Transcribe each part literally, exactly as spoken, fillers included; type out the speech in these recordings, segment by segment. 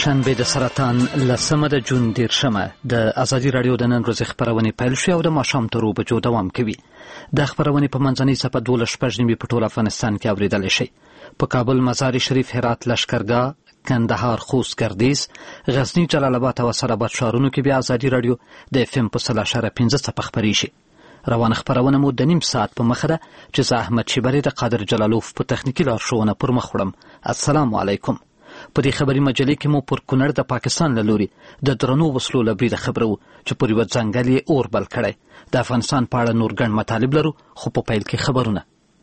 شنبه د سرطان لسمه د جون دیرشمه د ازادي رادیو د نن ورځې خبرونه پیل شوې او د ماښام تر اوبه بجو دوام کوي. د خبرونه په منځنۍ صفحه دولس شپږ نیمې په ټول افغانستان کې اوریدل شي. په کابل، مزار شریف، هرات، لشکرګاه، کندهار، خوست، ګردیز، غزنی، جلال آباد او سراباد ښارونو کې بیا ازادي رادیو د اف ام په سل اشاره پنځه صفحه خبرې شي. روانه خبرونه مو د نیم ساعت په مخه ده چې زه احمد شیبری د قادر جلالوف په تخنیکی لارښوونه پر مخ وړم. السلام علیکم. په دې خبري مجلې کې مو پر کونړ د پاکستان له لوري د درنو وسلو له بریده خبرو چې پر یوه ځنګل یې اور بل کړی. د افغانستان په اړه نور ګڼ مطالب لرو، خو په پیل کې خبرونه.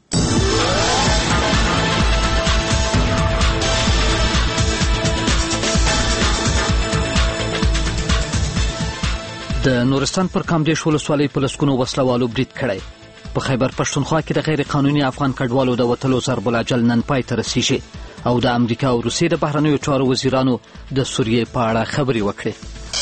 د نورستان پر کامدیش ولسوالۍ په لسګونو وسلوالو برید کړی. په خیبر پښتونخوا کې د غیر قانوني افغان کډوالو د وتلو ضرب الاجل نن پای ته رسیږي او د امریکا او روسیې د بهرنیو چارو وزیرانو د سوریې په اړه خبرې وکړې.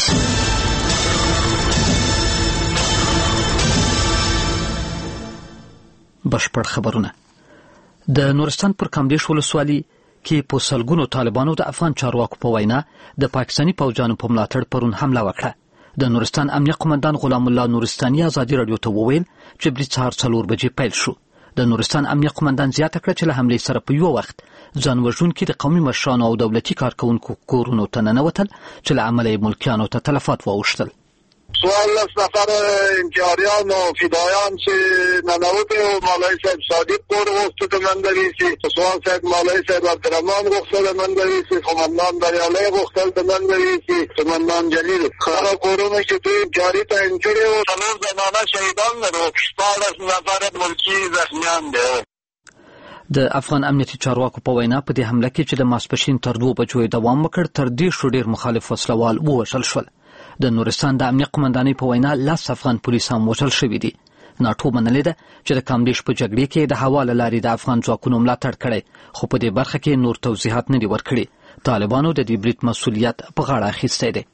بشپړ خبرونه. د نورستان پر کامدیش ولسوالۍ کې په سلګونو طالبانو د افغان چارواکو په وینا د پاکستاني پوځیانو په ملاتړ پرون حمله وکړه. د نورستان امنیه قومندان غلام الله نورستاني ازادي رادیو ته وویل چې برید سهار څلور بجې پیل شو. د نورستان امنیه قومندان زیاته کړه چې له حملې سره په یو وخت ځان وژونکي د قومي مشرانو او دولتي کارکوونکو کورونو ته ننوتل چې له امله یې ملکیانو ته تلفات واوښتل. څوارلس نفر انجاریان و فدایان چې ننوتې و مولوي صاحب صادق کور غوښته د منځه ویسي، سوال صاحب مولوي صاحب عبدالرحمن غوښتل د منځه ویسي، قومندان بریالی غوښتل د منځه ویسي، قومندان جلیل. هغه کورونه چې دوی جاري تعین کړي وو څلور زنانه شهیدان لرو، شپاړس نفر ملکي زخمیان دي. د افغان امنیتي چارواکو په وینا په دې حمله کې چې د ماسپښین تر دوو بجو دوام وکړ تر دېرشو ډېر مخالف وسلوال ووژل شول. د نورستان د امنیه قومندانۍ په وینا لس افغان پولیس هم وژل شوي دي. ناټو منلې ده چې د کامدیش په جګړې کې د هوا له لارې د افغان ځواکونو ملاتړ کړی، خو په دې برخه کې نور توضیحات نه دي ورکړي. طالبانو د دې برید مسؤلیت په غاړه اخیستی دی.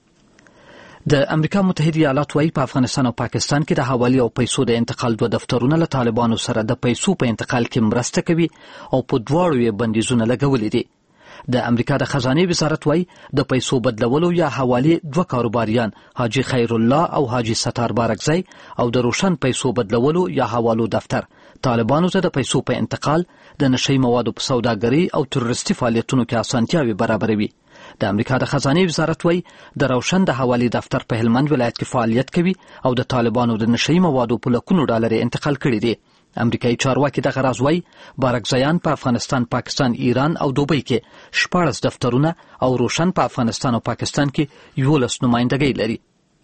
د امریکا متحده ایالات وايي په افغانستان او پاکستان کې د حوالې او پیسو د انتقال دوه دفترونه له طالبانو سره د پیسو په انتقال کې مرسته کوي او په دواړو یې بندیزونه لګولي دي. د امریکا د خزانې وزارت وايي د پیسو بدلولو یا حوالې دوه کاروباریان حاجی خیر الله او حاجی ستار بارکزی او د روشن پیسو بدلولو یا حوالو دفتر طالبانو ته د پیسو په انتقال، د نشئی موادو په سوداګرۍ او تروریستي فعالیتونو کې اسانتیاوې برابروي. د امریکا د خزانې وزارت وايي د روشن د حوالې دفتر په هلمند ولایت کې فعالیت کوي او د طالبانو د نشئی موادو په لکونو ډالر انتقال کړي دي. امریکایي چارواکي دغه راز وايي بارکزیان په افغانستان، پاکستان، ایران او دوبۍ کې شپاړس دفترونه او روشن په افغانستان او پاکستان کې یولس نمایندګۍ لري.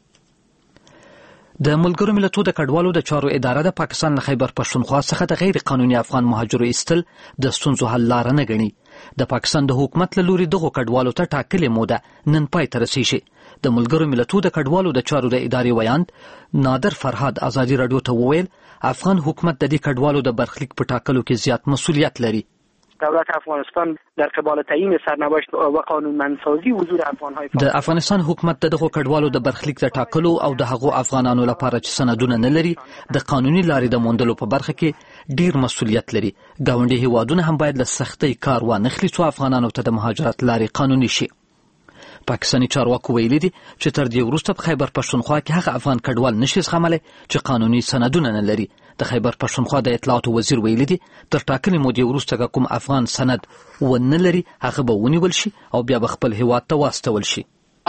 د ملګرو ملتونو د کډوالو د چارو اداره د پاکستان له خیبر پښتونخوا څخه د غیر قانوني افغان مهاجرو ایستل د ستونزو حل لاره نه ګڼي. د پاکستان د حکومت له لوري دغو کډوالو ته ټاکلې موده نن پای ته رسیږي. د ملګرو ملتونو د کډوالو د چارو د ادارې ویاند نادر فرهاد ازادي رادیو ته وویل افغان حکومت د دې کډوالو د برخلیک په ټاکلو کې زیات مسؤلیت لري. دولت افغانستان در قبال تعیین سرنوشت و قانونمندسازی حضور افغان‌های د افغانستان حکومت د دغو کډوالو د برخلیک د ټاکلو او د هغو افغانانو لپاره چې سندونه نه لري د قانوني لارې د موندلو په برخه کې ډیر مسؤلیت لري. ګاونډي هیوادونه هم باید له سختۍ کار وانخلي څو افغانانو ته د مهاجرت لارې قانوني شي. پاکستاني چارواکو ویلي دي چې تر دې وروسته په خیبر پښتونخوا کې هغه افغان کډوال نشي زغملی چې قانوني سندونه نه لري. د خیبر پښتونخوا د اطلاعاتو وزیر ویلي دي تر ټاکلې مودې وروسته کوم افغان سند ونه لري هغه به ونیول شي او بیا به خپل هیواد ته واستول شي.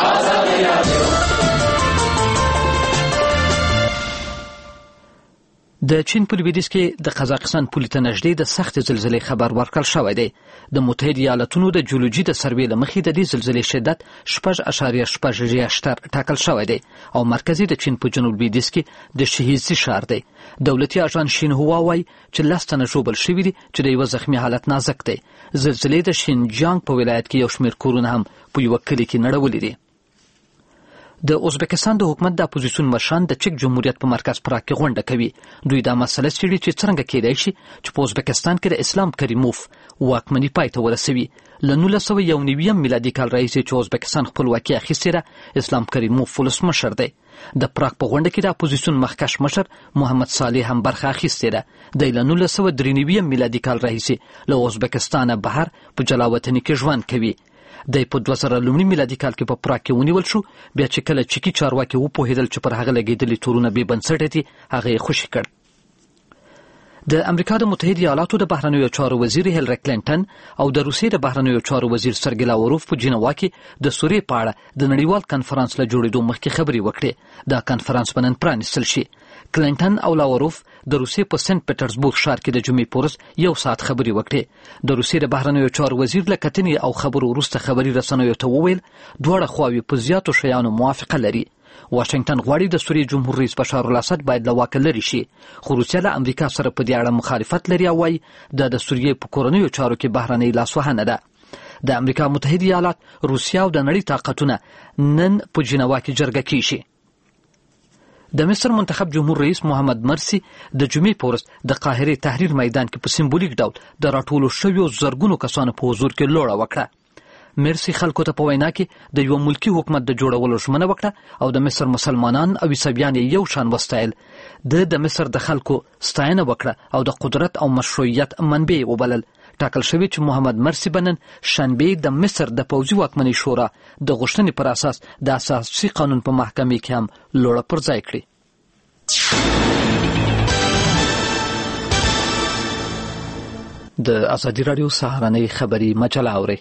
د چین په لویدیځ کې د قزاقستان پولې ته نږدې د سختې زلزلې خبر ورکړل شوی دی. د متحده ایالاتونو د جیولوژي د سروې له مخې د دې زلزلې شدت شپږ اعشاریه شپږ ریشتر ټاکل شوی دی او مرکزي د چین په جنوب لویدیځ کې د شهیزي ښار دی. دولتي اژانس شینهوا وایي چې لس تنه ژوبل شوي دي چې د یوه زخمي حالت نازک دی. زلزلې د شینجیانګ په ولایت کې یو شمېر کورونه هم په یوه کلي کې نړولي دي. د ازبکستان د حکومت د اپوزیسیون مشران د چک جمهوریت په مرکز پراګ کې غونډه کوي. دوی دا مسله څېړي چې څرنګه کېدای شي چې په ازبکستان کې د اسلام کریموف واکمني پای ته ورسوي. له نولس سوه یو نوي میلادي کال راهیسې چې ازبکستان خپلواکي اخیستې ده اسلام کریموف ولسمشر دی. د پراګ په غونډه کې د اپوزیسیون مخکښ مشر محمد صالح هم برخه اخیستې ده. دی له نولس سوه درې نوي میلادي کال راهیسې له ازبکستانه بهر په جلا وطني کې ژوند کوي. د په دوه زره لومړي میلادي کال کې په پراګ کې ونیول شو، بیا چې کله چکی چارواکي وپوهېدل چې پر هغه لګېدلي تورونه بې بنسټه دي، هغه یې خوشي کړ. د امریکا د متحده ایالاتو د بهرنیو چارو وزیر هیلری کلینټن او د روسیې د بهرنیو چارو وزیر سرګی لاوروف په جنیوا کې د سوریې په اړه د نړیوال کنفرانس له جوړېدو مخکې خبرې وکړې. دا کنفرانس به نن پرانیستل شي. کلینټن او لاوروف د روسیې په سنت پیټرزبورګ ښار کې د جمعې په ورځ یو ساعت خبرې وکړې. د روسیې د بهرنیو چارو وزیر له کتنې او خبرو وروسته خبري رسنیو ته وویل دواړه خواوې په زیاتو شیانو موافقه لري. واشنگټن غواړي د سوریې جمهور رئیس بشار الاسد باید له واکه لرې شي، خو روسیه له امریکا سره په دې اړه مخالفت لري او وایي دا د سوریې په کورنیو چارو کې بهرنۍ لاسوهنه ده. د امریکا متحده ایالات، روسیه او د نړۍ طاقتونه نن په جنیوا کې جرګه کیږي. د مصر منتخب جمهور رئیس محمد مرسي د جمعې په ورځ د قاهرې تحریر میدان کې په سمبولیک ډول د راټولو شویو زرګونو کسانو په حضور کې لوړه وکړه. مرسي خلکو ته په وینا کې د یو ملکی حکومت د جوړولو ژمنه وکړه او د مصر مسلمانان او عیسویان یو شان وستایل. د د مصر د خلکو ستاینه وکړه او د قدرت او مشروعیت منبع وبلل. ټاکل شوی چې محمد مرسي بنن شنبه د مصر د پوځي واکمنۍ شورا د غوښتنې پر اساس د اساسي قانون په محکمې کې هم لوړه پر ځای کړي. د ازادي راډیو سهارنۍ خبري مجله اوري.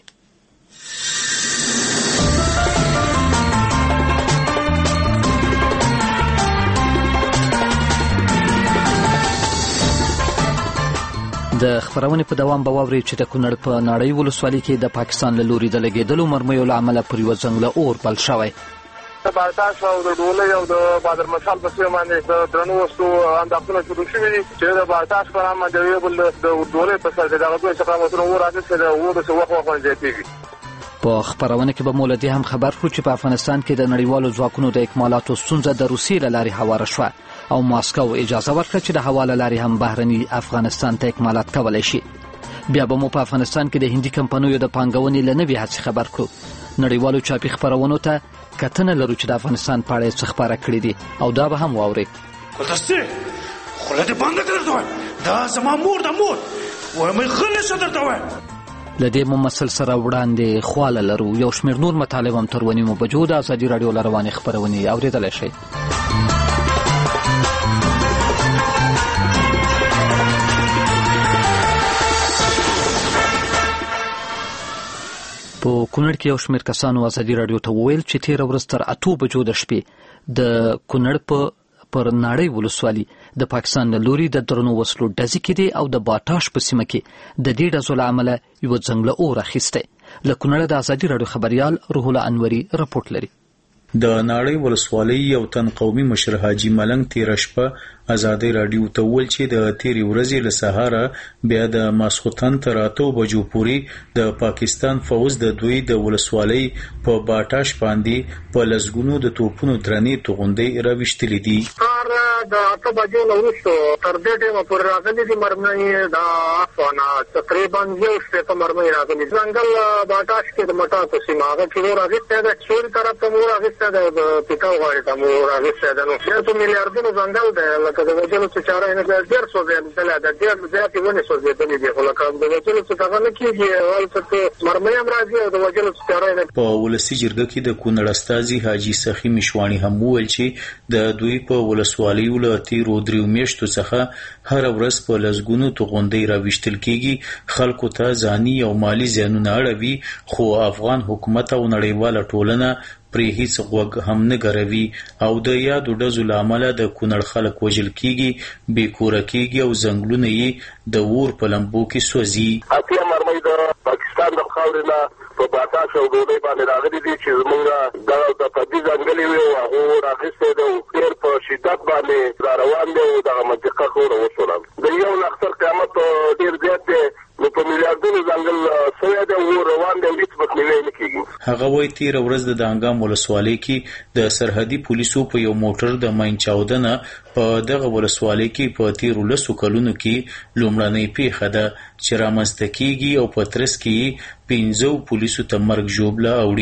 د خبرونې په دوام به واورئ چې د کونړ په ناړۍ ولسوالۍ کې د پاکستان له لوري د لګېدلو مرمیو له امله پر یوه ځنګله اور بل شوی. د بارتاش او د ډولۍ او د بادر مشال په سیمه باندې د درنو وسلو انداختونه شروع شوي دي چې د بارتاش په نامه د یو بل د ډولۍ په سر کې دغه دوه استقامتونه اور راځي د اور د وخت وخت زیاتېږي. په خبرونه کې به مو له دې هم خبر کړو چې په افغانستان کې د نړیوالو ځواکونو د اکمالاتو ستونزه د روسیې له لارې هواره شوه او ماسکو اجازه ورکړه چې د هوا له لارې هم بهرني افغانستان ته اکمالات کولی شي. بیا به مو په افغانستان کې د هندي کمپنیو د پانګونې له نوې هڅې خبر کړو. نړیوالو چاپي خبرونو ته کتنه لرو چې د افغانستان په اړه څه خبره کړې دي او دا به هم واورئ. خوله دې بنده کړه ته دا زما مور د مور وایم خلې څه درته وایم. له دې مو مسل سره وړاندې خواله لرو. یو شمېر نور مطالب هم تر ونیمو بجو د ازادي راډیو له روانې خپرونې اورېدلی شئ. په کونړ کې یو شمېر کسانو ازادي راډیو ته وویل چې تېره ورځ تر اتو بجو د شپې د کونړ په پر ناړۍ ولسوالي د پاکستان له لوري د درنو وسلو ډزې کېدې او د باټاش په سیمه کې د دې ډزو له امله یوه ځنګله اور اخیستی. له کونړه د ازادي راډیو خبریال روح الله انوري رپورټ لري. د ناړۍ ولسوالۍ یو تن قومي مشر حاجي ملنګ تیره شپه ازادي راډیو ته وویل چې د تیرې ورځې له سهاره بیا د ماسخوتن تر اتو بجو پورې د پاکستان فوز د دوی د ولسوالۍ په باټاش باندې په لسګونو د توپونو درنې توغندۍ راویشتلې دي. د اته بجو نه وروسته تر دې ټیمه پورې راغلي دي مرمۍ د افغانه تقریبا یو شپېته مرمۍ راغلي. ځنګل باټاش کې د مټاکو سیمه هغه چې اور اخیستی ده، سوري طرف ته اور اخیستی ده، د پیکاو غاړې ته مو اور اخیستی ده. نو شاته میلیارډونو ځنګل دی، لکه د وجلو څه چاره یې نه ډېر سوځېدلی ده، ډېر زیاتې ونې سوځېدلې دي، خو لکه د وجلو څه دغه نه کېږي هلته کې مرمۍ هم راځي او د وجلو څه چاره یې نه. په ولسي جرګه کې د کونړ استازي حاجي سخي مشواڼي هم وویل چې د دوی په ولسوالیو له تېرو دریو میاشتو څخه هره ورځ په لسګونو توغندۍ راویشتل کېږي. خلکو ته ځاني او مالي زیانونه اړوي، خو افغان حکومت او نړیواله ټولنه پرې هیڅ غوږ هم نه ګروي او د یادو ډزو له امله د کونړ خلک وژل کېږي، بې کوره کېږي او ځنګلونه یې د اور په لمبو کې سوځي. اتیا مرمۍ د پاکستان د خاورې نه په باټاش او ډوډۍ باندې راغلي دي چې زمونږ دغه د پردي ځنګلې وي او هغو راخیستی دی او ډېر په شدت باندې را روان دی او دغه منطقه ښوره وشوله. د یو نښتر قیامت ډېر زیات دی، نو په میلیارډونو ځنګل سوی دی او روان دی او هېڅ مخنیوی نه کېږي. هغه وایي تېره ورځ د دانګام ولسوالۍ کې د سرحدي پولیسو په یو موټر د ماین چاودنه په دغه ولسوالۍ کې په تېرو لسو کلونو کې لومړنۍ پیښه ده چې رامنځته کېږي او په ترڅ کې پنځو پولیسو ته مرګ ژوبله اوړي. دا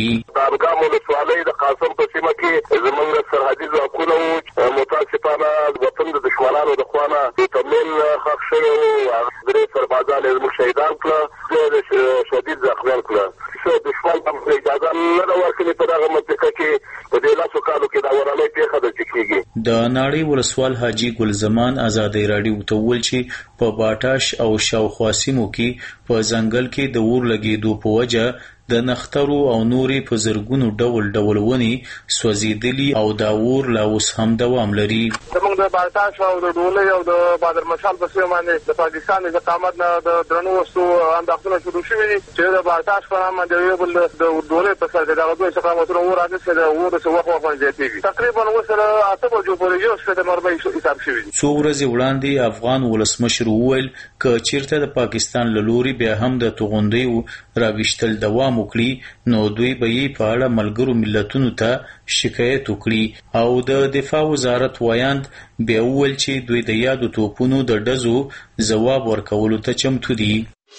دانګام ولسوالۍ د قاسم په سیمه کې زموږ سرحدي ځواکونه وو، متاسفانه وطن د دشمنانو د خوا نه تمرین ښخ شوی وو، درې سربازان یې زموږ شهیدان کړه، شدید زخمیان کړه. دشمن ته اجازه نه ده ورکړې په دغه منطقه کې په دې لسو کالو کې دا ورانۍ پېښه ده چې کېږي. د ناړۍ ولسوال حاجي ګل زمان ازادۍ راډیو ته وویل چې په باټاش او شاوخوا سیمو کې په ځنګل کې د اور لګېدو په وجه د نخترو او نورې په زرګونو ډول ډول ونې سوځېدلي او دا اور لا اوس هم دوام لري. زموږ د باټاش او د ډولۍ او د بادرمشال په سیمه باندې د پاکستان د اقامت نه د درنو وسو انداختونه شروع شوي دي چې د باټاش په نامه د یو بل د ډولۍ په سر کې دغه دوه استقامتونه اور راځي چې د اور څخه وخت وخت زیاتېږي. تقریبا اوس سره اته بجو پورې یو څه د مرمۍ حساب شوي دي. څو ورځې وړاندې افغان ولسمشر وویل که چیرته د پاکستان له لوري بیا هم د توغندیو راویشتل دوام وکړي نو دوی به یې په اړه ملګرو ملتونو ته شکایت وکړي. او د دفاع وزارت وایاند بیا وویل چې دوی د یادو توپونو د ډزو ځواب ورکولو ته چمتو دي.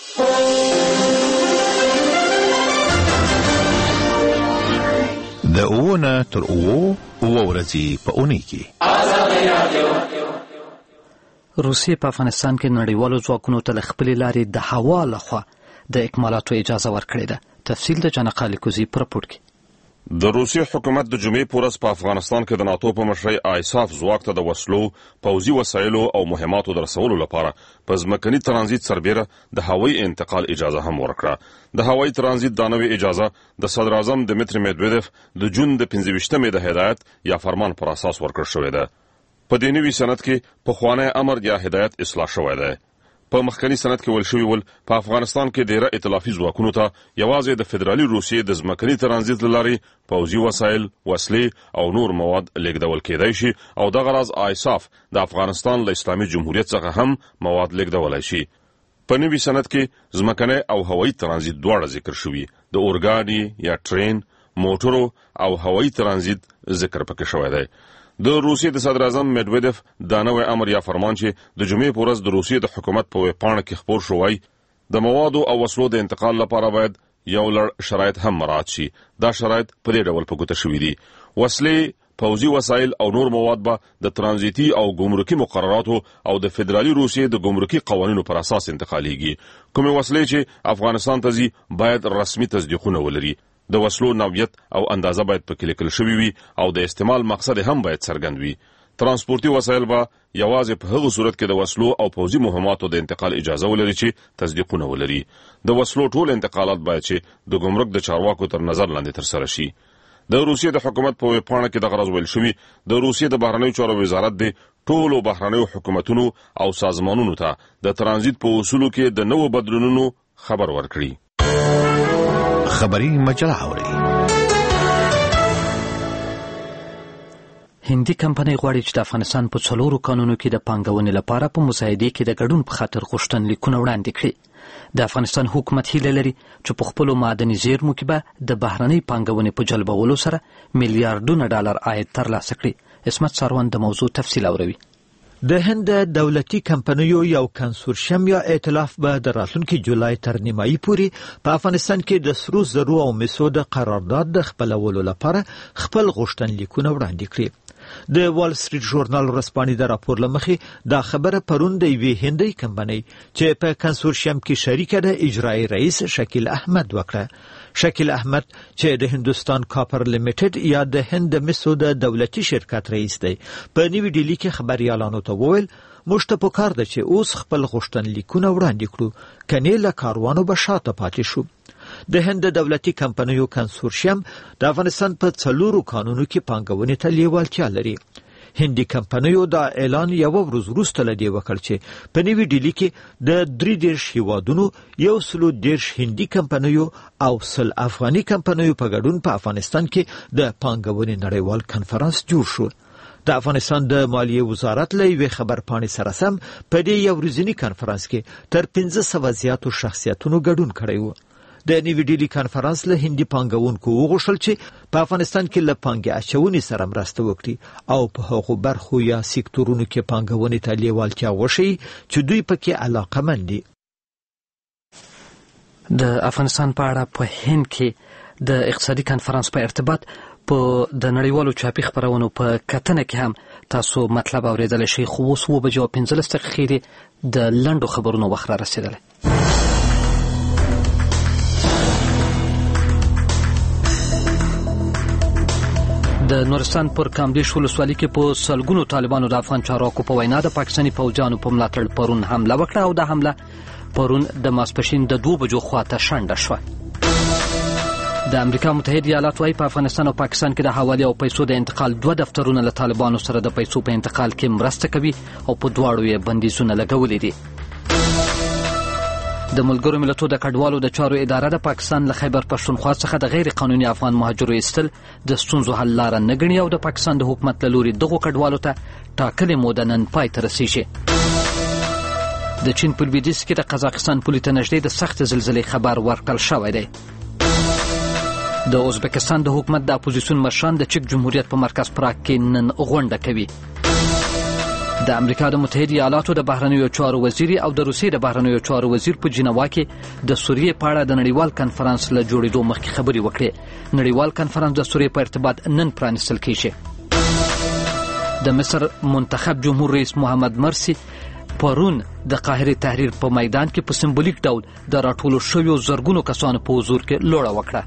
د اوونه تر اوو اوه ورځې په اونۍ کې روسیې په افغانستان کې نړیوالو ځواکونو ته له خپلې لارې د هوا لخوا د اکمالاتو اجازه ورکړې ده. تفصیل د جنقال کوزي پر راپور کې. د روسیې حکومت د جمعې په ورځ په افغانستان کې د ناتو په مشرۍ آیساف ځواک ته د وسلو، پوځي وسایلو او مهماتو د رسولو لپاره په ځمکني ترانزیت سربیره د هوایي انتقال اجازه هم ورکړه. د هوایي ترانزیت دا نوې اجازه د صدر اعظم دمیتری میدویدف د جون د پنځه ویشتمې د هدایت یا فرمان پر اساس ورکړل شوې ده. په دې نوي سند کې پخوانی امر یا هدایت اصلاح شوی دی. په مخکنی سند کې ویل شوی ول په افغانستان کې ډیره ائتلافي ځواکونو ته یوازې د فدرالي روسیې د ځمکني ترانزیت لارې پوځي وسایل، وسلې او نور مواد لیږدول کېدای شي او دغه راز آیساف د افغانستان له اسلامي جمهوریت څخه هم مواد لیږدولی شي. په نوي سند کې ځمکنی او هوایي ترانزیت دواړه ذکر شوي. د اورګاډي یا ټرین، موټرو او هوایي ترانزیت ذکر پکې شوی دی. د روسیې د صدر اعظم میدویدف دا نوی امر یا فرمان چې د جمعې په ورځ د روسیې د حکومت په ویبپاڼه کې خپور شوی د موادو او وسلو د انتقال لپاره باید یو لړ شرایط هم مراعات شي. دا شرایط په دې ډول په ګوته شوي دي. وسلې، پوځي وسایل او نور مواد به د ترانزیتي او ګمرکي مقرراتو او د فدرالي روسیې د ګمرکي قوانینو پر اساس انتقالیږي. کومې وسلې چې افغانستان ته ځي باید رسمي تصدیقونه ولري. د وسلو نوعیت او اندازه باید پکې لیکل شوی وي او د استعمال مقصد هم باید څرګند وي. ترانسپورتي وسایل به یوازې په هغه صورت کې د وسلو او پوځي مهماتو د انتقال اجازه ولري چې تصدیقونه ولري. د وسلو ټول انتقالات باید چې د ګمرک د چارواکو تر نظر لاندې ترسره شي. د روسیې د حکومت په ویبپاڼه کې دغه راز ویل شوي د روسیې د بهرنیو چارو وزارت د ټولو بهرنیو حکومتونو او سازمانونو ته د ترانزیت په اصولو کې د نوو بدلونونو خبر ورکړي. خبری مجله اوري. هندي کمپنۍ غواړي چې د افغانستان په څلورو کانونو کې د پانګونې لپاره په مساعدې کې د ګډون په خاطر غوښتنلیکونه وړاندې کړي. د افغانستان حکومت هیله لري چې په خپلو معدني زیرمو کې به د بهرنۍ پانګونې په جلبولو سره میلیارډونه ډالر عاید ترلاسه کړي. اسمت ساروان د موضوع تفصیل اوروي. د هند دولتي کمپنیو یو کنسورشیم یا ائتلاف به د راتلونکي جولای تر نیمایي پورې په افغانستان کې د سرو زرو او مسو د قرارداد د خپلولو لپاره خپل غوښتنلیکونه وړاندې کړي. د وال سټریټ ژورنال ورځپاڼې د راپور لمخې دا خبره پرون د یوې هندۍ کمپنۍ چې په کنسورشیم کې شریکه ده اجرایي رئیس شکیل احمد وکړه. شکیل احمد چې د هندوستان کاپر لیمیټډ یا د هند مسو د دولتي شرکت رئیس دی په نیوی ډیلی کې خبريالانو ته وویل موږ ته پکار ده چې اوس خپل غوښتنلیکونه وړاندې کړو کني له کاروانو به شاته پاتې شو. د هند دولتي کمپنیو کنسورشیم د افغانستان په څلورو کانونو کې پانګونې ته لیوالتیا لري. هندي کمپنیو دا اعلان یو ورځ وروسته لدی وکړ چې په نیوی ډیلی کې د درې دیرش هیوادونو یو سلو دیرش هندي کمپنیو او سل افغاني کمپنیو په ګډون په افغانستان کې د پانګونې نړیوال کنفرانس جوړ شو. د افغانستان د مالیې وزارت له یوې خبرپاڼې سره سم په دې یو ورځني کنفرانس کې تر پنځه سوه زیاتو شخصیتونو ګډون کړی و. د نیوی ډیلی کنفرانس له هندي پانګونکو وغوښتل چې په افغانستان کې له پانګې اچونې سره مرسته وکړي او په هغو برخو یا سکتورونو کې پانګونې ته لیوالتیا وښیي چې دوی پکې علاقمند دي. د افغانستان په اړه په هند کې د اقتصادي کانفرنس په ارتباط په د نړیوالو چاپي خبرونو په کتنه کې هم تاسو مطلب اوریدل شي. خو اوس و بجو پنځلس دقیقې د لنډو خبرونو وخت را رسیدلی. د نورستان پر کامدیش ولسوالۍ کې په سلګونو طالبانو د افغان چارواکو په وینا د پاکستاني پوځیانو په ملاتړ پرون حمله وکړه او د حمله پرون د ماسپښین د دوه بجو خواته شنډه شوه. د امریکا متحده ایالات وايي په افغانستان او پاکستان کې د حواله او پیسو د انتقال دوه دفترونه له طالبانو سره د پیسو په انتقال کې مرسته کوي او په دواړو یې بندیزونه لګولي دي. د ملګرو ملتونو د کډوالو د چارو اداره د پاکستان له خیبر پښتونخوا څخه د غیر قانوني افغان مهاجرو ایستل د ستونزو حل لاره نه ګڼي او د پاکستان د حکومت له لوري دغو کډوالو ته ټاکلې موده نن پای ته رسیږي. د چین په لویدیځ کې د قزاقستان پولې ته نږدې د سخت زلزلې خبر ورکړل شوی دی. د ازبکستان د حکومت د اپوزیسیون مشران د چک جمهوریت په مرکز پراګ کې نن غونډه کوي. د امریکا د متحده ایالاتو د بهرنیو چارو وزیر او د روسیې د بهرنیو چارو وزیر په جنیوا کې د سوریې په اړه د نړیوال کانفرنس له جوړېدو مخکې خبرې وکړې. نړیوال کانفرنس د سوریې په ارتباط نن پرانیستل کیږي. د مصر منتخب جمهور رئیس محمد مرسی پرون د قاهره تحریر په میدان کې په سمبولیک ډول د راټولو شویو زرګونو کسانو په حضور کې لوړه وکړه.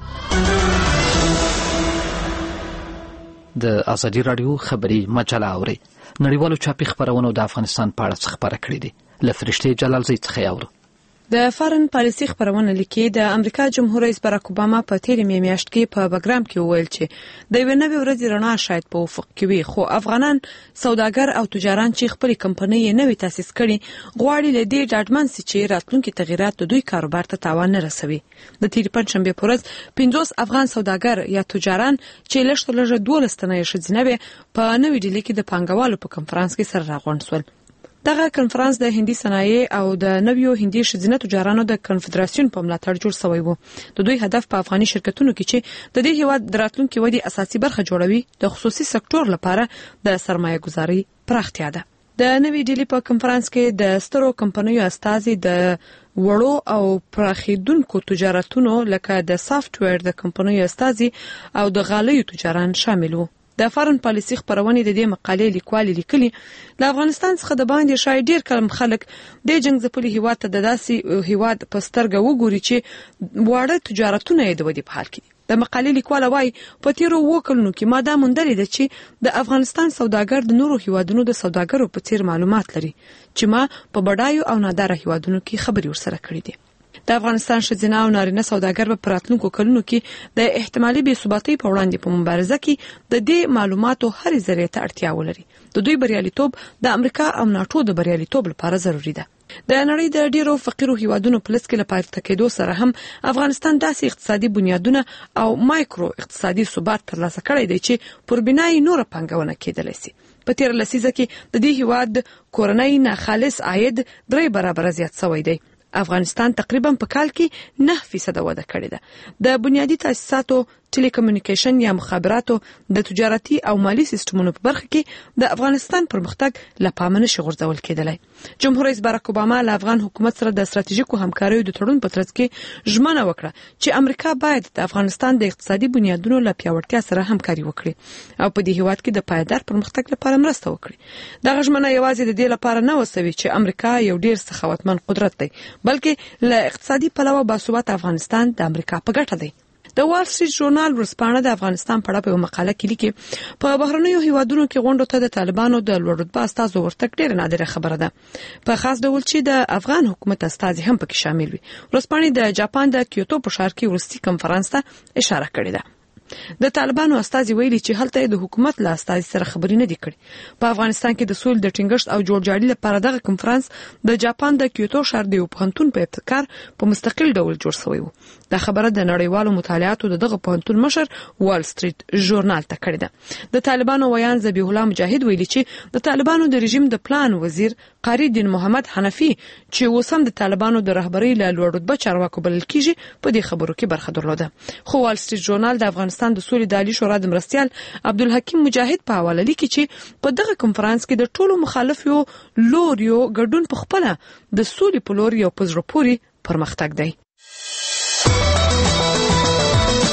د ازادي رادیو خبري مجله اوري. نړیوالو چاپي خبرونو د افغانستان په اړه خبره کړې دي. له فرشتي جلال زید څخه اورو. د فارن پالیسي خبرونه لیکي د امریکا جمهور رئیس باراک اوباما په تیرې میاشت کې په بګرام کې وویل چې د یوې نوې ورځې رڼا شاید په افق کې وي، خو افغانان سوداګر او تجاران چې خپل کمپنۍ یې نوې تاسیس کړي غواړي له دې ډاډمن سي چې راتلونکي تغیرات د دوی کاروبار ته تاوان نه رسوي. د تیرې پنځشنبې په ورځ پنځوس افغان سوداګر یا تجاران چې لږ تر لږه دولس تنه یې ښځینه وې په نوې ډیلي کې د پانګوالو په کنفرانس کې سره راغونډ شول. دغه کنفرانس د هندي صنایع او د نویو هندي ښځینه تجارانو د کنفدراسیون په ملاتړ جوړ شوی وو. د دوی هدف په افغاني شرکتونو کې چې د دې هیواد د راتلونکي ودې اساسي برخه جوړوي د خصوصي سکتور لپاره د سرمایه گذاري پراختیا ده. د نوې ډیلي په کنفرانس کې د سترو کمپنیو استازي د وړو او پراخیدونکو تجارتونو لکه د سافټویر د کمپنیو استازي او د غالیو تجاران شامل وو. د فارن پالیسي خبرونه د دې مقالې لیکوالي لیکلي د افغانستان څخه د باندې شاید ډیر کلم خلک د جنگ ځپلي هیواد ته د داسې هیواد په سترګه وګوري چې واړه تجارتونه یې د ودې په حال کې دي. د مقالې لیکوال وايي په تیرو اووه کلونو کې ما دا موندلې ده چې د افغانستان سوداګر د نورو هیوادونو د سوداګرو په څیر معلومات لري چې ما په بډایو او ناداره هیوادونو کې خبرې ورسره کړې دي. د افغانستان ښځینه او نارینه سوداګر په راتلونکو کلونو کې د احتمالي بې ثباتۍ په وړاندې په مبارزه کې د دې معلوماتو هرې ذرې ته اړتیا ولري. د دوی بریالیتوب د امریکا او ناټو د بریالیتوب لپاره ضروری ده. د نړۍ د ډیرو فقیرو هیوادونو په لست کې لپاره تکیدو سره هم افغانستان داسې اقتصادي بنیادونه او مایکرو اقتصادي ثبات ترلاسه کړی دی چې پر بنای نور پانګونه کېدلی شي. په تیر لسیزه کې د دې هیواد کورنۍ ناخالص عاید درې برابر زیات شوی دی. افغانستان تقریبا په کال کې نه فیصد وده کړې ده. د بنیادی تاسیساتو، ټیلیکومونیکیشن یا مخابراتو، د تجارتي او مالی سیستمونو په برخه کې د افغانستان پرمختګ له پامه نشي غورځول کېدلی. جمهور رئیس باراک اوباما له افغان حکومت سره د ستراتیژیکو همکاریو د تړون په ترڅ کې ژمنه وکړه چې امریکا باید د افغانستان د اقتصادي بنیادونو له پیاوړتیا سره همکاري وکړي او په دې هیواد کې د پایدار پرمختګ لپاره مرسته وکړي. دغه ژمنه یوازې د دې لپاره نه وسوي چې امریکا یو ډیر سخاوتمن قدرت دی، بلکې له اقتصادي پلوه باثباته افغانستان د امریکا په ګټه دی. د وال سټریټ ژورنال ورځپاڼه د افغانستان په اړه په مقاله کې لیکي په بهرنیو هیوادونو کې غونډو ته د طالبانو د لوړ رتبه استازو ورتګ ډېره نادره خبره ده، په خاص ډول چې د افغان حکومت استازي هم پکې شامل وي. ورځپاڼې د جاپان د کیوتو په ښار کې ورستي کنفرانس ته اشاره کړې ده. د طالبانو استازي ویلي چې هلته د حکومت له استازي سره خبرې نه دي کړې. په افغانستان کې د سولې د ټینګښت او جوړجاړي لپاره دغه کنفرانس د جاپان د کیوتو ښار د یو پوهنتون په ابتکار په مستقل ډول جوړ شوی و. دا خبره د نړیوالو مطالعاتو د دغه پوهنتون مشر وال سټریټ ژورنال ته کړې ده. د طالبانو ویان ذبیح الله مجاهد ویلي چې د طالبانو د رژیم د پلان وزیر قاری دین محمد حنفي چې اوس هم د طالبانو د رهبرۍ له لوړ رتبه چارواکو بلل کیږي په دې خبرو کې برخه درلوده. خو وال سټریټ ژورنال د افغانستان د سولې د عالی شورا د مرستیال عبدالحکیم مجاهد په حواله لیکي چې په دغه کنفرانس کې د ټولو مخالفو لوریو ګډون په خپله د سولې په لور یو په زړه پورې پرمختګ دی.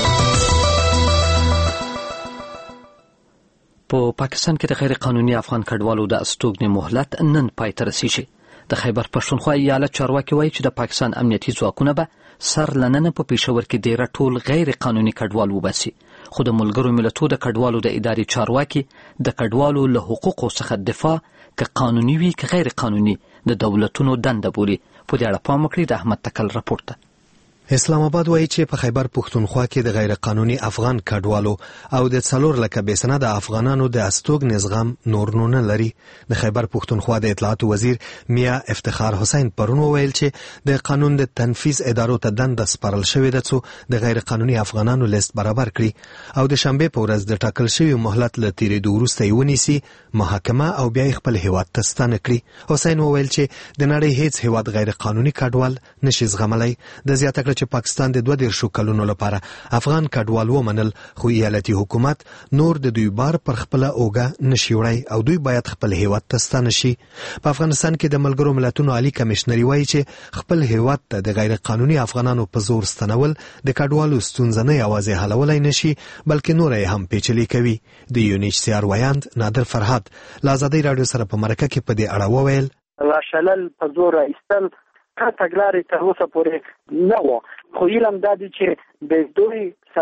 په پاکستان کې د غیر قانوني افغان کډوالو د استوګنې مهلت نن پای ته رسیږي. د خیبر پښتونخوا ایالت چارواکي وایي چې د پاکستان امنیتي ځواکونه به سر لننه په پېښور کې ډېر ټول غیر قانوني کډوال وباسي. خو د ملګرو ملتونو د کډوالو د ادارې چارواکي د کډوالو له حقوقو څخه دفاع که قانوني وي که غیر قانوني د دولتونو دنده بولي. په دې اړه پام وکړئ د احمد تکل راپور ته. اسلام آباد وایي چې په خیبر پښتونخوا کې د غیر قانوني افغان کډوالو او د څلور لکه بې سنده افغانانو د استوګنې زغم نور نه لري. د خیبر پښتونخوا د اطلاعاتو وزیر میا افتخار حسین پرون وویل چې د قانون د تنفیذ ادارو ته دنده سپارل شوې ده چې د غیر قانوني افغانانو لیست برابر کړي او د شنبه په ورځ د ټاکل شوی مهلت له تیرېدو وروسته یې ونیسي، محاکمه او بیا خپل هیواد ته ستانه کړي. حسین وویل چې د نړۍ هیڅ هیواد غیر قانوني کډوال نشي زغملی. د زیاته چې پاکستان د دوه دیرشو کلونو لپاره افغان کډوال ومنل، خو ایالتي حکومت نور د دوی بار پر خپل اوګه نشي وړی او دوی باید خپل هیواد ته ستانه شي. په افغانستان کې د ملګرو ملتونو عالی کمشنري وایي چې خپل هیواد ته د غیر قانوني افغانانو په زور ستنول د کډوالو ستونزه نه یوازې حلولای نشي بلکې نور یې هم پیچلي کوي. د یو ان ایچ سی آر ویاند نادر فرهاد له ازادۍ راډیو سره په مرکه کې په دې اړه وویل: راشلل په زور ایستل که تګلارې تر اوسه پورې نه وه، خو علم دا دی چې د دوی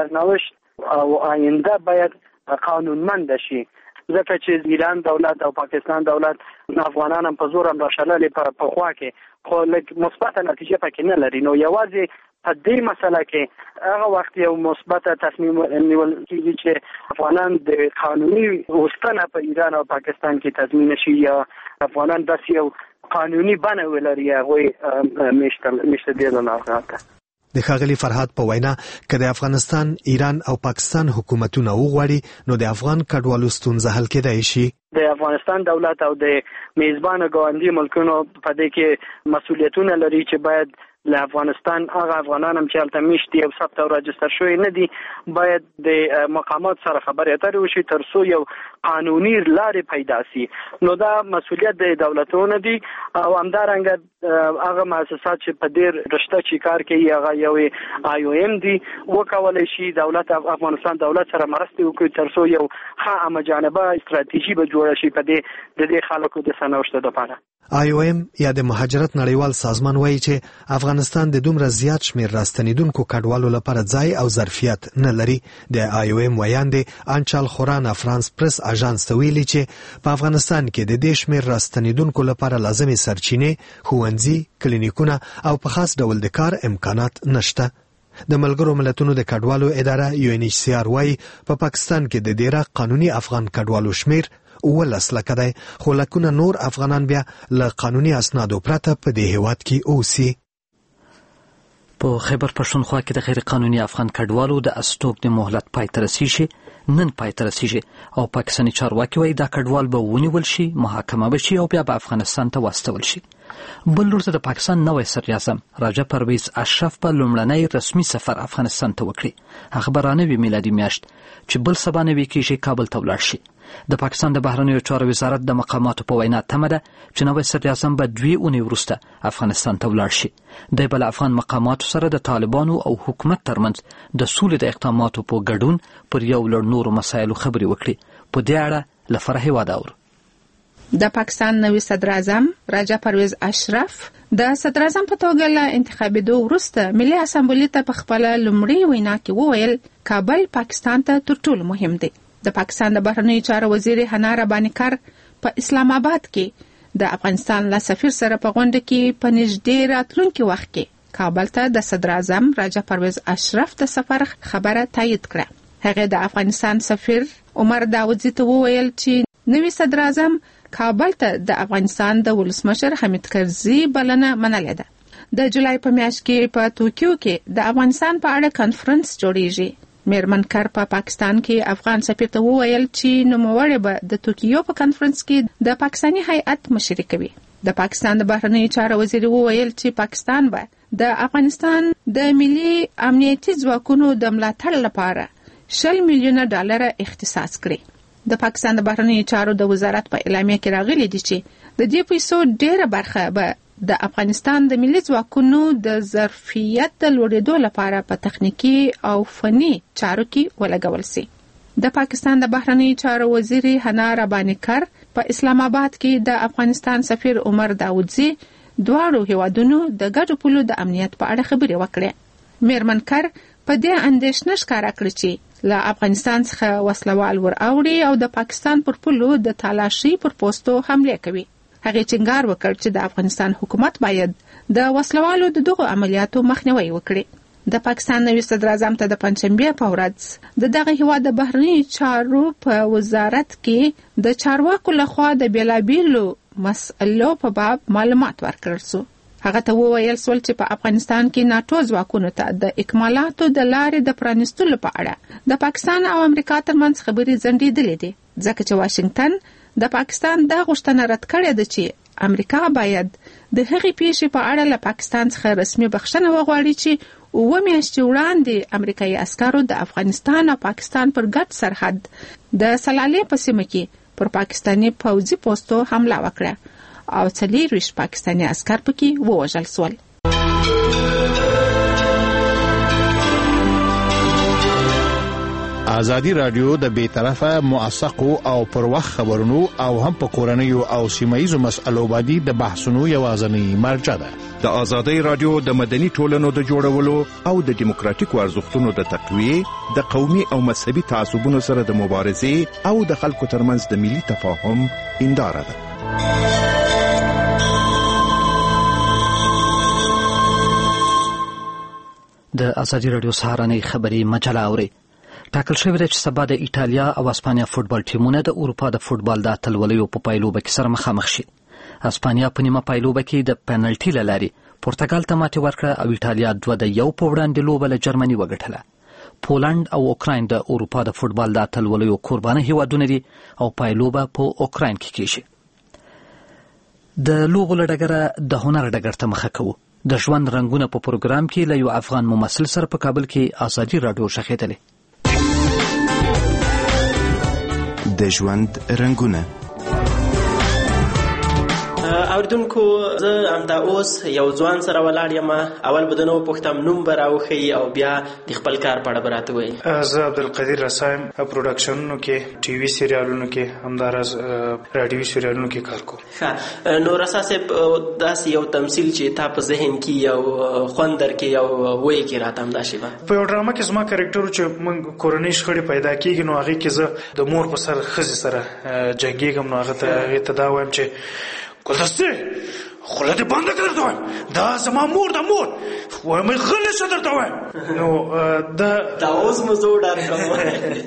سرنوشت او آینده باید قانونمند شي، ځکه چې ایران دولت او پاکستان دولت افغانان هم په زور هم راشللې په خوا کې، خو لږ مثبته نتیجه پکې نه لري. نو یوازې په دې مسله کې هغه وخت یو مثبت تصمیم نیول کېږي چې افغانان د قانوني اوسپنه په ایران او پاکستان کې تضمین شي یا افغانان داسې یو قانوني بڼه ولري هغوی میشته دي نه راغله. د ښاغلي فرهاد په وینا که د افغانستان، ایران او پاکستان حکومتونه وغواړي نو د افغان کډوالو ستونزه حل کېدای شي. د افغانستان دولت او د میزبان ګاونډي ملکونو په دې کې مسؤلیتونه لري چې باید له افغانستان هغه افغانان هم چې هلته میشتي او ثبت او راجستر شوي نه دي باید د مقامات سره خبرې اترې وشي تر څو یو قانوني لارې پیدا سي. نو دا مسؤلیت د دولتونو دی او همدارنګه هغه مؤسسات چې په ډېر رشته چې کار کوي هغه یو آی او ایم دی وکولی شي دولت افغانستان دولت سره مرستې وکړي تر څو یو ښه عامه جانبه استراتیژي به جوړه شي په دې د دې خلکو د سرنوشت لپاره. آی او ایم یا د مهاجرت نړیوال سازمان وایي چې افغانستان د دومره زیات شمیر راستنیدونکو کډوالو لپاره ځای او ظرفیت نه لري. د آی او ایم ویاندې انچال خوران فرانس پرس اژانس ته ویلي چې په افغانستان کې د دې شمیر راستنیدونکو لپاره لازمي سرچینې، ښوونځي، کلینیکونه او په خاص ډول د کار امکانات نشته. د ملګرو ملتونو د کډوالو اداره یو ان ایچ سی آر وایي په پاکستان کې د ډیره قانوني افغان کډوالو شمیر ولس لکه دی، خو لکونه نور افغانان بیا له قانوني اسنادو پرته په دې هیواد کې اوسي. په خیبر پښتونخوا کې د غیر قانوني افغان کډوالو د استوګنې مهلت پای ته رسیږي، نن پای ته رسیږي او پاکستاني چارواکي وایي دا کډوال به ونیول شي، محاکمه به شي او بیا به افغانستان ته واستول شي. بل لور ته د پاکستان نوی صدراعظم راجا پرویز اشرف په لومړنی رسمي سفر افغانستان ته وکړي. هغه به رانوي میلادي میاشت چې بل سبا نوي کېږي کابل ته ولاړ شي. د پاکستان د بهرنیو چارو وزارت د مقاماتو په وینا تمه ده چې نوی صدراعظم به دوې اونۍ وروسته افغانستان ته ولاړ شي. دی به له افغان مقاماتو سره د طالبانو او حکومت ترمنځ د سولې د اقداماتو په ګډون پر یو لړ نورو مسایلو خبرې وکړي. په دې اړه له فرحي واده اور د پاکستان نوی صدراعظم راجا پرویز اشرف د صدراعظم په توګه له انتخابېدو وروسته ملي اسامبلې ته په خپله لومړۍ وینا کې وویل کابل پاکستان ته تر ټولو مهم دی. د پاکستان د بهرنیو چارو وزیر حنا رباني کار په اسلام آباد کې د افغانستان له سفیر سره په غونډه کې په نږدې راتلونکي وخت کې کابل ته د صدراعظم راجا پرویز اشرف د سفر خبره تایید کړه. هغه د افغانستان سفیر عمر داودزي ته وویل چې نوی صدراعظم کابل ته د افغانستان د ولسمشر حمید کرزي بلنه منلې ده. د جولای په میاشت کې په توکیو کې د افغانستان په اړه کانفرنس جوړیږي. میرمن کار په پاکستان کې افغان سفیر ته وویل چې نوموړی به د توکیو په کانفرنس کې د پاکستاني هیئت مشري کوي. د پاکستان د بهرنیو چارو وزیر وویل چې پاکستان به د افغانستان د ملي امنیتي ځواکونو د ملاتړ لپاره شل میلیونه ډالر اختصاص کړي. د پاکستان د بهرنیو چارو د وزارت په اعلامیه کې راغلي دي چې د دې پیسو ډېره برخه به د افغانستان د ملي ځواکونو د ظرفیت د لوړېدو لپاره په تخنیکی او فني چارو کې ولګول شي. د پاکستان د بهرنی چارو وزیر حنا ربانی کر په اسلام آباد کې د افغانستان سفیر عمر داودزی دواړو هیوادونو د ګډو پولو د امنیت په اړه خبرې وکړې. میرمن کر په دې اندېښنه ښکاره کړې چې له افغانستان څخه وسلوال ور اوړي او د پاکستان پر پولو د تالاشي پر پوسټو حمله کوي. هغه ټینګار وکړ چې د افغانستان حکومت باید د وسلوالو د دغو عملیاتو مخنیوي وکړي. د پاکستان نوي صدر اعظم ته د پنځشنبه په ورځ د دغه هیواد د بهرنی چارو په وزارت کې د چارواکو لخوا د بیلابیلو مسئلو په باب معلومات ورکړل شو. هغه ته وویل سول چې په افغانستان کې ناتو ځواکونو ته د اکمالاتو د لارې د پرانیستلو په اړه د پاکستان او امریکا ترمنځ خبرې ځنډېدلې دي، ځکه چې واشنگټن د پاکستان دا غوښتنه رد کړې ده چې امریکا باید د هغې پیښې په اړه له پاکستان څخه رسمي بخښنه وغواړي چې اووه میاشتې وړاندې امریکایي عسکرو د افغانستان او پاکستان پر ګډ سرحد د سلالې په سیمه کې پر پاکستاني پوځي پوسټو حمله وکړه او څلورویشت پاکستاني عسکر پکې ووژل شول. ازادي رادیو د بیطرفه موثقو او پر وخت خبرونو او هم په کورنیو او سیمایي مسایلو باندې د بحثونو یوازنی مرجع ده. د ازادي رادیو د مدني ټولنو د جوړولو او د دیموکراتیکو ارزښتونو د تقویه د قومي او مذهبي تعصبونو سره د مبارزې او د خلکو ترمنځ د ملي تفاهم هنداره ده. د ازادي رادیو سهارنۍ خبري مجله اوري. ټاکل شوی دی چې سبا د ایټالیا او اسپانیا فوتبال ټیمونه د اروپا د فوتبال د اتلولیو په پایلوبه کې سره مخامخ شي. اسپانیا په نیمه پایلوبه کې د پنالټي له لارې پرتګال ته ماتې ورکړه او ایټالیا دوه د یو په وړاندې لوبه له جرمني وګټله. پولند او اوکراین د اروپا د فوتبال د اتلولیو قربانه هیوادونه دي او پایلوبه په اوکراین کې کیږي. د لوبو له ډګره د هنر ډګر ته مخه کوو. د ژوند رنگونه په پروګرام کې له یو افغان ممثل سره په کابل کې ازادي رادیو شخېدلې. د ژوند رنگونه اوریدونکو، زه همدا اوس یو ځوان سره ولاړ یم. اول به د نو پوښتم نوم به راوښیي او بیا د خپل کار په اړه به راته وایي. زه عبدالقدیر رسا یم. پروډکشنونو کې، ټي وي سریالونو کې، همداراز راډیوي سریالونو کې کار کوم. ښه، نو رسا صاحب داسې یو تمثیل چې تا په ذهن کې یو خوند درکړي یو وایي کې راته همدا شی به په یو ډرامه کې زما کرکټر چې موږ کورنۍ شخړې پیدا کېږي نو هغې کې زه د مور په سر ښځې سره جنګېږم. نو هغه ته هغې ته دا وایم چې ګلدستې خوله دې بنده کړه درته وایم، دا زما مور ده مور، وایم غلی شه درته وایم. نو دا دا اوس مو زه ډار کوم.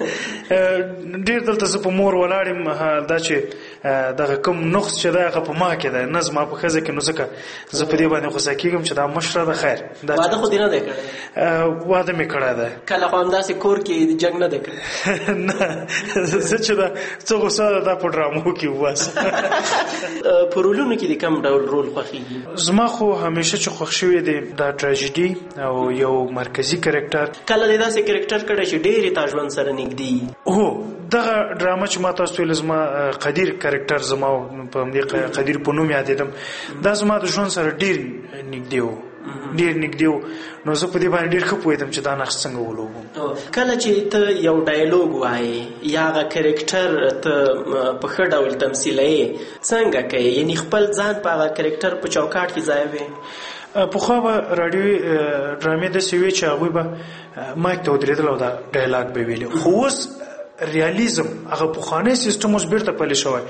ډېر دلته زه په مور ولاړ یم. دا چې دغه کوم نقص چې دی هغه په ما کې دی، نه زما په ښځه کې. نو ځکه زه په دې باندې غوسه کېږم چې دا مشره ده. خیر، واده خو دې نه دی کړی؟ واده مې کړی دی. کله خو همداسې کور کې جنګ نه دی کړی؟ نه، زه چې دا څه غوسه ده دا په ډرامو کې وباسه. په رولونو کې د کوم ډول رول خوښېږي؟ زما خو همیشه چې خوښ شوی دی دا ټراجډي او یو مرکزي کرکټر. کله دې داسې کرکټر کړی چې ډېرې تا ژوند سره نږدې؟ هو، دغه ډرامه چې ما تاسو ویل زما قدیر کرکټر، زما په همدې قدیر په نوم یادېدم، دا زما د ژوند سره ډېر نږدې و، ډېر نږدې و. نو زه په دې باندې ډېر ښه پوهېدم چې دا نقش څنګه ولوبم. کله چې ته یو ډایلوګ وایې یا هغه کرکټر ته په ښه ډول تمثیلوې، څنګه کوې؟ یعنې خپل ځان په هغه کرکټر په چوکاټ کې ځایوې؟ پخوا به راډیوي ډرامې داسې وې چې هغوی به مایک ته ودرېدل او دا ډایلاګ به ویلې. خو اوس ریالیزم، هغه پخوانی سیستم اوس بیرته پلی شوی.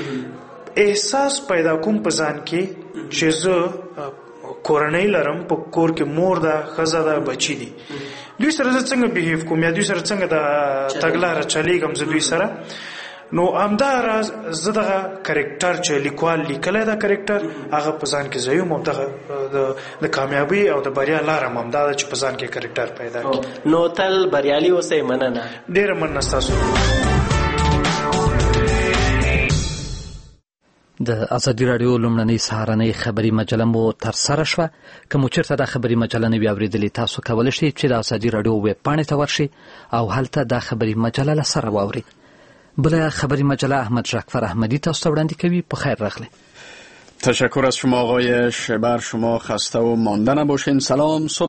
احساس پیدا کوم په ځان کې چې زه کورنۍ لرم، په کور کې مور ده، ښځه ده، بچي دي. دوی سره زه څنګه بیهیو کوم یا دوی سره څنګه د تګلاره چلیږم زه دوی سره. نو همدا راز زه دغه کرکټر چې لیکوال لیکلی دا کرکټر هغه په ځان کې زه یم او دغه د کامیابۍ او د بریا لاره م همدا ده چې په ځان کې کرکټر پیدا کړي. نو تل بریالي اوسئ. مننه، ډېره مننه ستاسو. د ازادي رادیو لومړنۍ سهارنۍ خبري مجله مو ترسره شوه. که مو چېرته دا خبري مجله نه وي اورېدلې، تاسو کولی شئ چې د ازادي رادیو ویب پاڼې ته ورشئ او هلته دا خبري مجله له سره واورئ. بله خبری مجله احمد ژاکفر احمدی تاسو ته وړاندې کوي. په خیر راغلی. تشکر از شما آقای شبر. شما خسته و مانده نباشین. سلام.